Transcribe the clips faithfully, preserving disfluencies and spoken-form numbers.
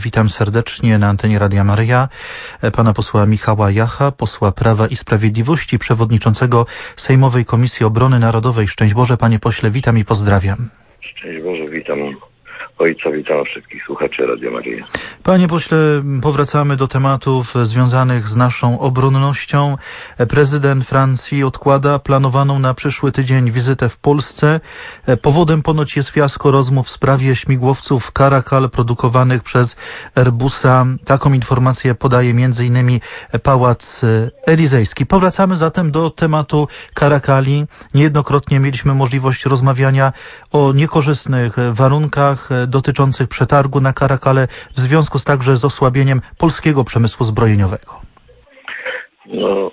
Witam serdecznie na antenie Radia Maryja pana posła Michała Jacha, posła Prawa i Sprawiedliwości, przewodniczącego Sejmowej Komisji Obrony Narodowej. Szczęść Boże, panie pośle, witam i pozdrawiam. Szczęść Boże, witam ojca, witam wszystkich słuchaczy Radia Maryja. Panie pośle, powracamy do tematów związanych z naszą obronnością. Prezydent Francji odkłada planowaną na przyszły tydzień wizytę w Polsce. Powodem ponoć jest fiasko rozmów w sprawie śmigłowców Caracal produkowanych przez Airbusa. Taką informację podaje między innymi Pałac Elizejski. Powracamy zatem do tematu Caracali. Niejednokrotnie mieliśmy możliwość rozmawiania o niekorzystnych warunkach dotyczących przetargu na Caracale w związku z także z osłabieniem polskiego przemysłu zbrojeniowego. No,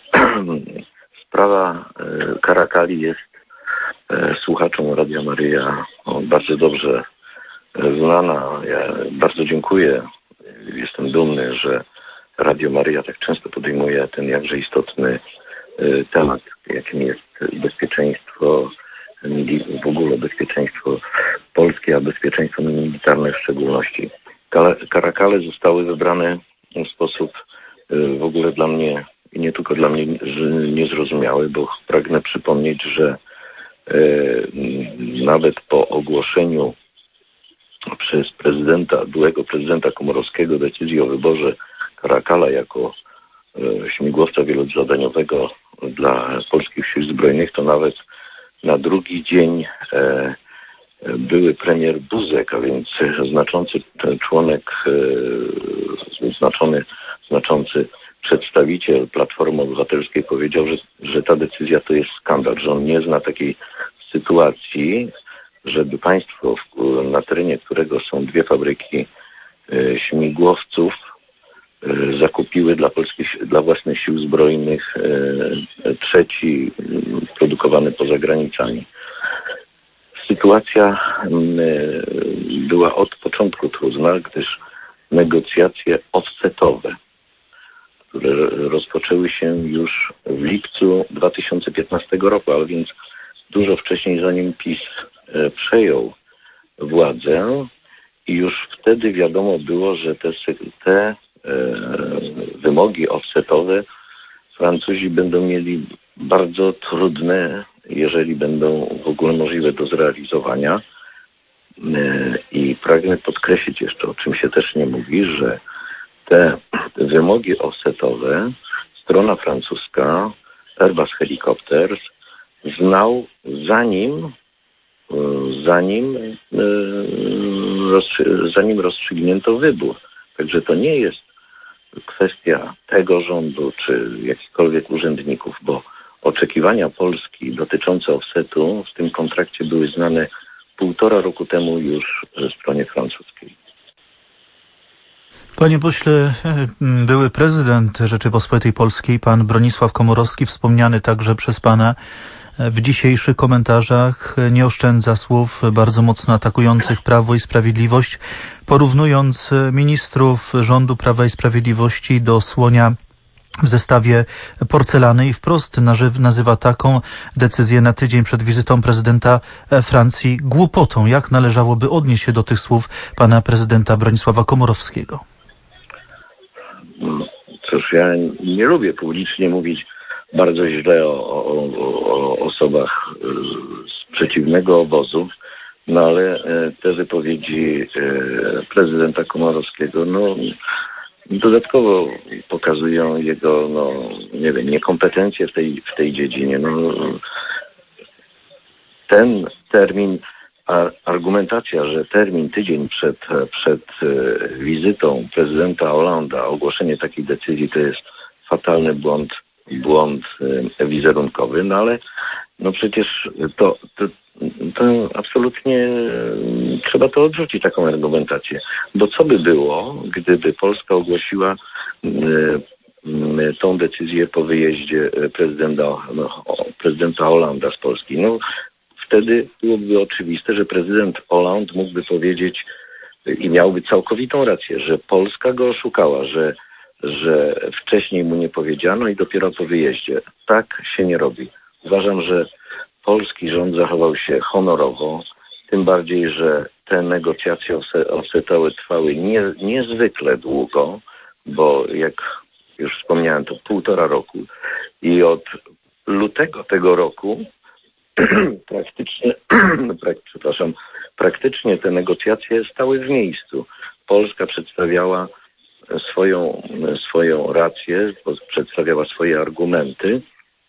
sprawa Caracali jest słuchaczom Radia Maryja bardzo dobrze znana. Ja bardzo dziękuję. Jestem dumny, że Radio Maryja tak często podejmuje ten jakże istotny temat, jakim jest bezpieczeństwo, w ogóle bezpieczeństwo polskie, a bezpieczeństwo militarne w szczególności. Caracale zostały wybrane w sposób w ogóle dla mnie, i nie tylko dla mnie, niezrozumiały, bo pragnę przypomnieć, że e, nawet po ogłoszeniu przez prezydenta, byłego prezydenta Komorowskiego decyzji o wyborze Caracala jako e, śmigłowca wielozadaniowego dla polskich sił zbrojnych, to nawet na drugi dzień e, były premier Buzek, a więc znaczący członek, e, znaczony, znaczący przedstawiciel Platformy Obywatelskiej powiedział, że, że ta decyzja to jest skandal, że on nie zna takiej sytuacji, żeby państwo, w, na terenie którego są dwie fabryki e, śmigłowców, e, zakupiły dla polskich, dla własnych sił zbrojnych e, trzeci produkowany poza granicami. Sytuacja była od początku trudna, gdyż negocjacje offsetowe, które rozpoczęły się już w lipcu dwa tysiące piętnastego roku, ale więc dużo wcześniej, zanim PiS przejął władzę, i już wtedy wiadomo było, że te, te wymogi offsetowe Francuzi będą mieli bardzo trudne, jeżeli będą w ogóle możliwe do zrealizowania. I pragnę podkreślić jeszcze, o czym się też nie mówi, że te wymogi offsetowe strona francuska, Airbus Helicopters, znał zanim zanim zanim rozstrzygnięto wybór. Także to nie jest kwestia tego rządu czy jakichkolwiek urzędników, bo oczekiwania Polski dotyczące offsetu w tym kontrakcie były znane półtora roku temu już stronie francuskiej. Panie pośle, były prezydent Rzeczypospolitej Polskiej, pan Bronisław Komorowski, wspomniany także przez pana w dzisiejszych komentarzach, nie oszczędza słów bardzo mocno atakujących Prawo i Sprawiedliwość, porównując ministrów rządu Prawa i Sprawiedliwości do słonia w zestawie porcelany i wprost nazywa taką decyzję na tydzień przed wizytą prezydenta Francji głupotą. Jak należałoby odnieść się do tych słów pana prezydenta Bronisława Komorowskiego? Cóż, ja nie lubię publicznie mówić bardzo źle o, o, o osobach z przeciwnego obozu, no ale te wypowiedzi prezydenta Komorowskiego, no dodatkowo pokazują jego, no nie wiem, niekompetencje w tej, w tej dziedzinie. No, ten termin, a argumentacja, że termin tydzień przed, przed wizytą prezydenta Hollanda, ogłoszenie takiej decyzji, to jest fatalny błąd, błąd wizerunkowy, no ale no przecież to, to, to absolutnie trzeba to odrzucić, taką argumentację. Bo co by było, gdyby Polska ogłosiła tą decyzję po wyjeździe prezydenta, no, prezydenta Hollanda z Polski? No wtedy byłoby oczywiste, że prezydent Hollande mógłby powiedzieć i miałby całkowitą rację, że Polska go oszukała, że, że wcześniej mu nie powiedziano i dopiero po wyjeździe. Tak się nie robi. Uważam, że polski rząd zachował się honorowo, tym bardziej, że te negocjacje offsetowe trwały nie, niezwykle długo, bo jak już wspomniałem, to półtora roku i od lutego tego roku praktycznie, prak, przepraszam, praktycznie te negocjacje stały w miejscu. Polska przedstawiała swoją, swoją rację, przedstawiała swoje argumenty,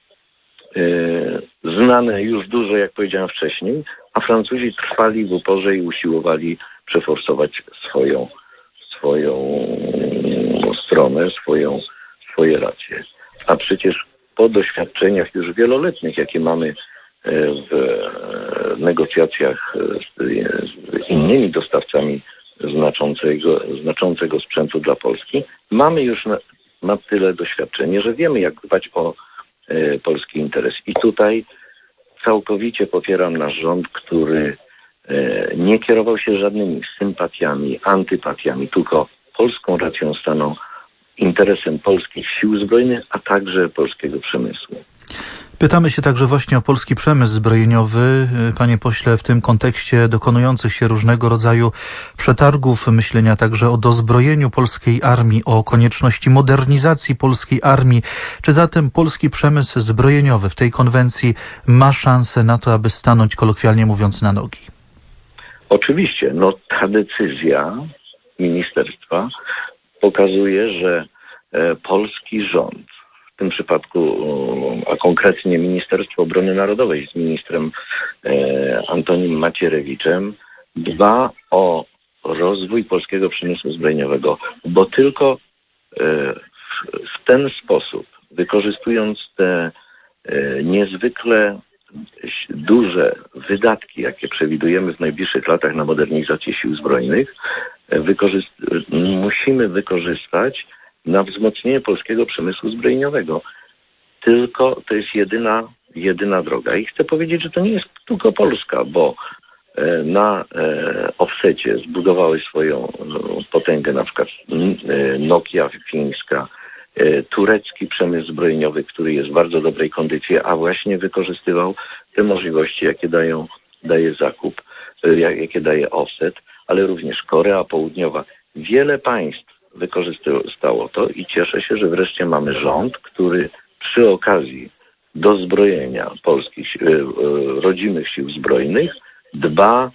yy, znane już dużo, jak powiedziałem wcześniej, a Francuzi trwali w uporze i usiłowali przeforsować swoją, swoją stronę, swoją, swoje racje. A przecież po doświadczeniach już wieloletnich, jakie mamy w negocjacjach z innymi dostawcami znaczącego, znaczącego sprzętu dla Polski, mamy już na, na tyle doświadczenie, że wiemy, jak dbać o e, polski interes. I tutaj całkowicie popieram nasz rząd, który e, nie kierował się żadnymi sympatiami, antypatiami, tylko polską racją stanu, interesem polskich sił zbrojnych, a także polskiego przemysłu. Pytamy się także właśnie o polski przemysł zbrojeniowy. Panie pośle, w tym kontekście dokonujących się różnego rodzaju przetargów, myślenia także o dozbrojeniu polskiej armii, o konieczności modernizacji polskiej armii. Czy zatem polski przemysł zbrojeniowy w tej konwencji ma szansę na to, aby stanąć, kolokwialnie mówiąc, na nogi? Oczywiście. No, ta decyzja ministerstwa pokazuje, że e, polski rząd, w tym przypadku, a konkretnie Ministerstwo Obrony Narodowej z ministrem e, Antonim Macierewiczem, dba o rozwój polskiego przemysłu zbrojeniowego, bo tylko e, w, w ten sposób, wykorzystując te e, niezwykle duże wydatki, jakie przewidujemy w najbliższych latach na modernizację sił zbrojnych, wykorzyst- musimy wykorzystać na wzmocnienie polskiego przemysłu zbrojeniowego. Tylko to jest jedyna, jedyna droga. I chcę powiedzieć, że to nie jest tylko Polska, bo na offsecie zbudowały swoją potęgę na przykład Nokia fińska, turecki przemysł zbrojeniowy, który jest w bardzo dobrej kondycji, a właśnie wykorzystywał te możliwości, jakie dają, daje zakup, jakie daje offset, ale również Korea Południowa. Wiele państw wykorzystało to i cieszę się, że wreszcie mamy rząd, który przy okazji dozbrojenia polskich, rodzimych sił zbrojnych dba,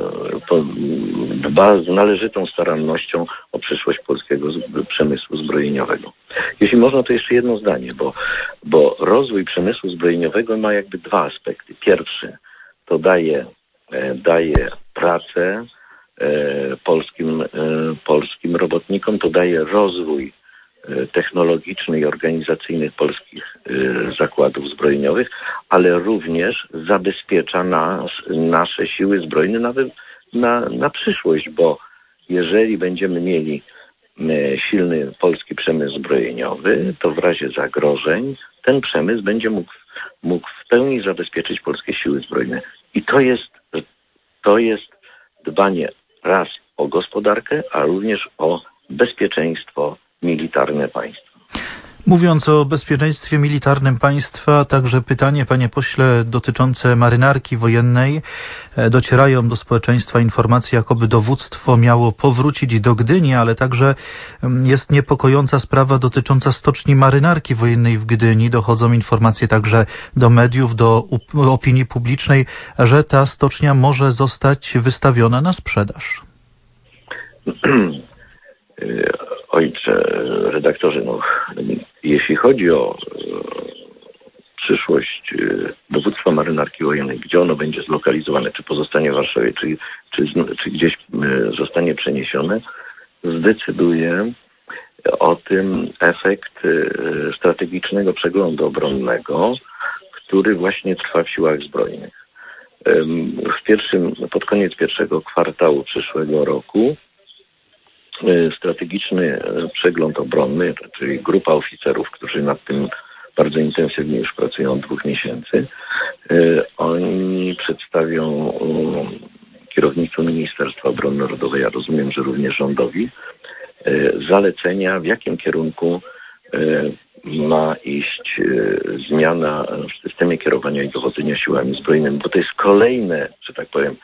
dba z należytą starannością o przyszłość polskiego przemysłu zbrojeniowego. Jeśli można, to jeszcze jedno zdanie, bo, bo rozwój przemysłu zbrojeniowego ma jakby dwa aspekty. Pierwszy to daje, daje pracę polskim, polskim robotnikom, to daje rozwój technologiczny i organizacyjny polskich zakładów zbrojeniowych, ale również zabezpiecza nas, nasze siły zbrojne na, na, na przyszłość, bo jeżeli będziemy mieli silny polski przemysł zbrojeniowy, to w razie zagrożeń ten przemysł będzie mógł, mógł w pełni zabezpieczyć polskie siły zbrojne. I to jest, to jest dbanie raz o gospodarkę, a również o bezpieczeństwo militarne państwa. Mówiąc o bezpieczeństwie militarnym państwa, także pytanie, panie pośle, dotyczące marynarki wojennej. Docierają do społeczeństwa informacje, jakoby dowództwo miało powrócić do Gdyni, ale także jest niepokojąca sprawa dotycząca stoczni marynarki wojennej w Gdyni. Dochodzą informacje także do mediów, do opinii publicznej, że ta stocznia może zostać wystawiona na sprzedaż. Ojcze, redaktorze, no, jeśli chodzi o e, przyszłość e, dowództwa marynarki wojennej, gdzie ono będzie zlokalizowane, czy pozostanie w Warszawie, czy, czy, czy gdzieś e, zostanie przeniesione, zdecyduje o tym efekt e, strategicznego przeglądu obronnego, który właśnie trwa w siłach zbrojnych. E, w pierwszym, pod koniec pierwszego kwartału przyszłego roku strategiczny przegląd obronny, czyli grupa oficerów, którzy nad tym bardzo intensywnie już pracują od dwóch miesięcy. Oni przedstawią kierownictwu Ministerstwa Obrony Narodowej, ja rozumiem, że również rządowi, zalecenia, w jakim kierunku ma iść zmiana w systemie kierowania i dowodzenia siłami zbrojnymi, bo to jest kolejne, że tak powiem,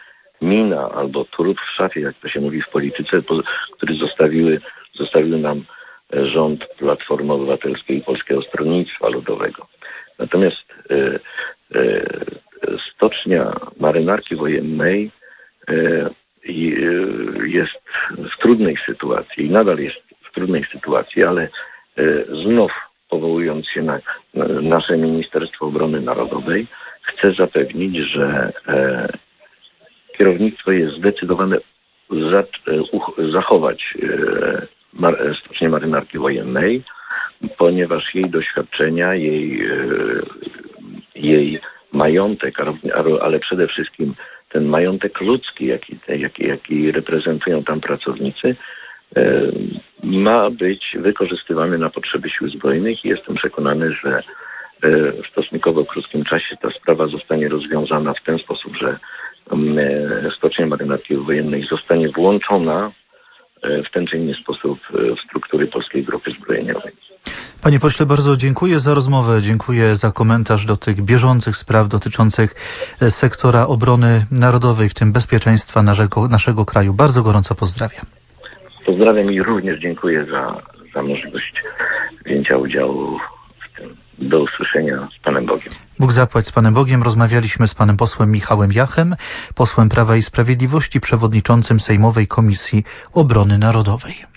mina albo trup w szafie, jak to się mówi w polityce, który zostawiły, zostawił nam rząd Platformy Obywatelskiej i Polskiego Stronnictwa Ludowego. Natomiast e, e, stocznia marynarki wojennej e, jest w trudnej sytuacji i nadal jest w trudnej sytuacji, ale e, znów powołując się na, na nasze Ministerstwo Obrony Narodowej, chcę zapewnić, że e, kierownictwo jest zdecydowane za, e, uch, zachować e, mar, stocznię marynarki wojennej, ponieważ jej doświadczenia, jej, e, jej majątek, ale przede wszystkim ten majątek ludzki, jaki, jaki, jaki reprezentują tam pracownicy, e, ma być wykorzystywany na potrzeby sił zbrojnych i jestem przekonany, że w stosunkowo krótkim czasie ta sprawa zostanie rozwiązana w ten sposób, że stocznia marynarki wojennej zostanie włączona w ten czy inny sposób w struktury Polskiej Grupy Zbrojeniowej. Panie pośle, bardzo dziękuję za rozmowę, dziękuję za komentarz do tych bieżących spraw dotyczących sektora obrony narodowej, w tym bezpieczeństwa naszego, naszego kraju. Bardzo gorąco pozdrawiam. Pozdrawiam i również dziękuję za, za możliwość wzięcia udziału w tym. Do usłyszenia z Panem Bogiem. Bóg zapłać z Panem Bogiem. Rozmawialiśmy z panem posłem Michałem Jachem, posłem Prawa i Sprawiedliwości, przewodniczącym Sejmowej Komisji Obrony Narodowej.